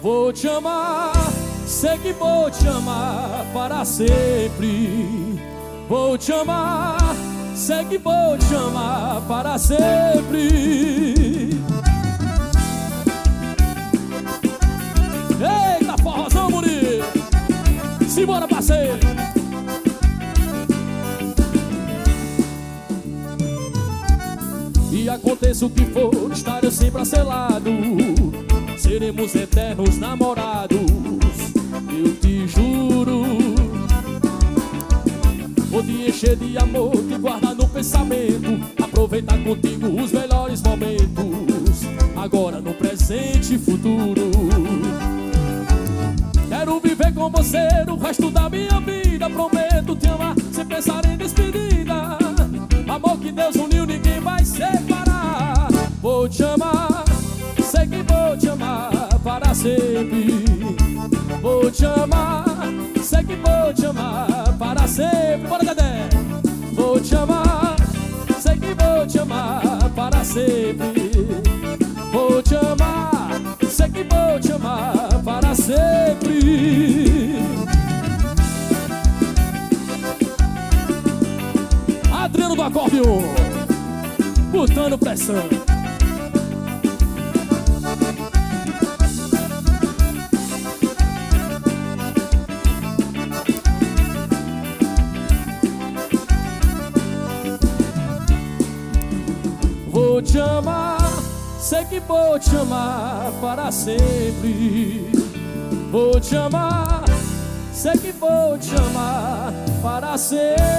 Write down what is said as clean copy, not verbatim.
Vou te amar, sei que vou te amar para sempre. Vou te amar, sei que vou te amar para sempre. Eita, forrozão bonito. Simbora, parceiro. E aconteça o que for, estarei sempre a seu lado. Seremos eternos namorados, eu te juro. Vou te encher de amor, te guardar no pensamento, aproveitar contigo os melhores momentos, agora, no presente e futuro. Quero viver com você o resto da minha vida. Prometo te amar sem pensar em despedida. Amor que Deus uniu, ninguém vai separar. Vou te amar, sei que vou te amar para sempre. Vou te amar, sei que vou te amar para sempre. Bora, Dedé! Vou te amar, sei que vou te amar para sempre. Vou te amar, sei que vou te amar para sempre. Adriano do acordeon, botando pressão. Vou te amar, sei que vou te amar para sempre. Vou te amar, sei que vou te amar para sempre.